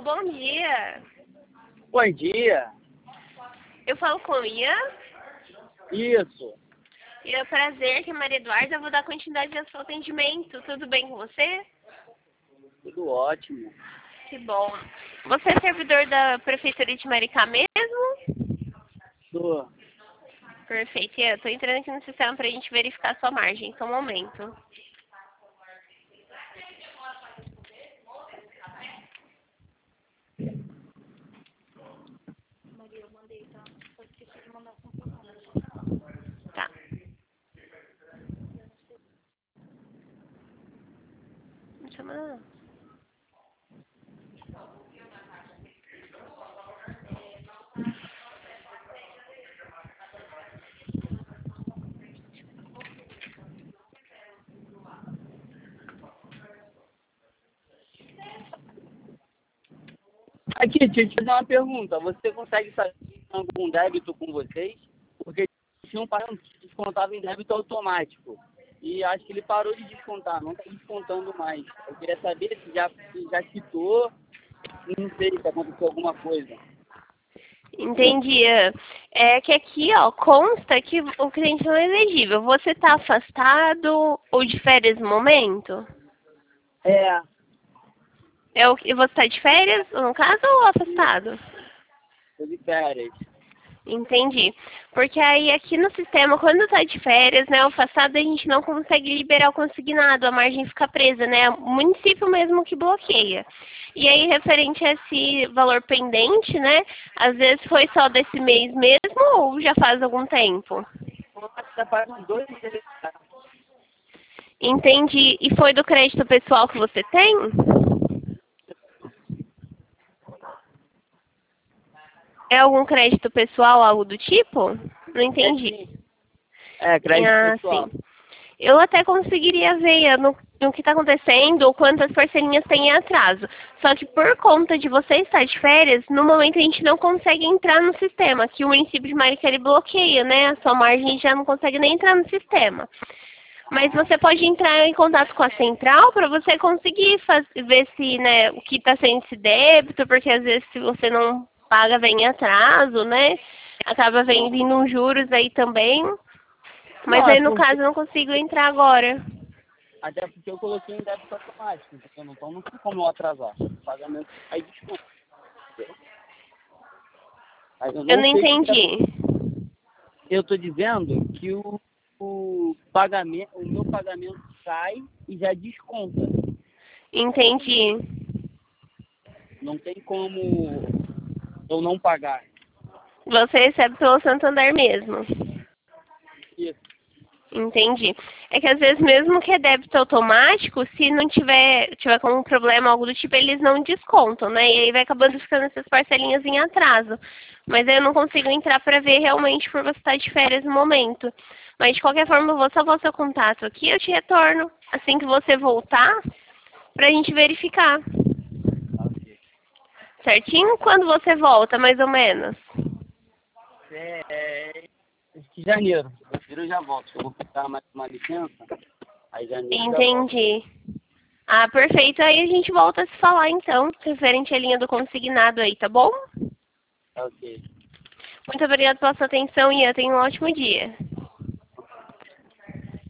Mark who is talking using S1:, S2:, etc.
S1: Alô, bom dia.
S2: Bom dia.
S1: Eu falo com o Ian.
S2: Isso.
S1: E é um prazer, que é Maria Eduarda. Eu vou dar continuidade ao seu atendimento. Tudo bem com você?
S2: Tudo ótimo.
S1: Que bom. Você é servidor da Prefeitura de Maricá mesmo?
S2: Tô.
S1: Perfeito, Ian. Estou entrando aqui no sistema para a gente verificar a sua margem. Só um momento. Tá. Não chama não.
S2: Aqui, deixa eu te fazer uma pergunta. Você consegue saber se tem algum débito com vocês? Porque tinha um parâmetro que descontava em débito automático. E acho que ele parou de descontar, não está descontando mais. Eu queria saber se já quitou, não sei se aconteceu alguma coisa.
S1: Entendi. Ian. É que aqui, ó, consta que o cliente não é elegível. Você está afastado ou de férias no momento?
S2: É,
S1: E você está de férias, no caso, ou afastado?
S2: tô de férias.
S1: Entendi. Porque aí aqui no sistema, quando está de férias, né, afastado, a gente não consegue liberar o consignado, a margem fica presa, né? O município mesmo que bloqueia. E aí, referente a esse valor pendente, né, às vezes foi só desse mês mesmo ou já faz algum tempo?
S2: Já faz uns 2 meses.
S1: Entendi. E foi do crédito pessoal que você tem? É algum crédito pessoal, algo do tipo? Não entendi.
S2: Crédito
S1: Ah,
S2: pessoal.
S1: sim. Eu até conseguiria ver no que está acontecendo ou quantas parcelinhas tem em atraso. Só que por conta de você estar de férias, no momento a gente não consegue entrar no sistema, que o município de Maricá ele bloqueia, né? A sua margem já não consegue nem entrar no sistema. Mas você pode entrar em contato com a central para você conseguir ver se, né, o que está sendo esse débito, porque às vezes se você não paga vem em atraso, né? Acaba vindo uns juros aí também. Mas
S2: Não, é
S1: aí no
S2: porque,
S1: caso eu não consigo entrar agora.
S2: até porque eu coloquei em débito automático, entendeu? Então não tem como eu atrasar. O pagamento aí desconto. Entendeu? Mas eu
S1: Eu
S2: não
S1: não
S2: sei o que
S1: entendi.
S2: eu estou dizendo que o pagamento, o meu pagamento sai e já desconta.
S1: Entendi.
S2: Não tem como eu não pagar.
S1: Você recebe pelo Santander mesmo.
S2: Isso.
S1: Entendi. É que às vezes mesmo que é débito automático, se não tiver com um problema, algo do tipo, eles não descontam, né? E aí vai acabando ficando essas parcelinhas em atraso. Mas aí eu não consigo entrar para ver realmente por você estar de férias no momento. Mas de qualquer forma, eu vou salvar o seu contato aqui, eu te retorno assim que você voltar pra gente verificar. Certinho? Quando você volta, mais ou menos?
S2: Acho que janeiro. Janeiro eu já volto. Eu vou pegar mais uma licença. Aí janeiro eu já volto.
S1: Entendi. Ah, perfeito. Aí a gente volta a se falar então, referente à linha do consignado aí, tá bom?
S2: Ok.
S1: Muito obrigada pela sua atenção e tenha um ótimo dia.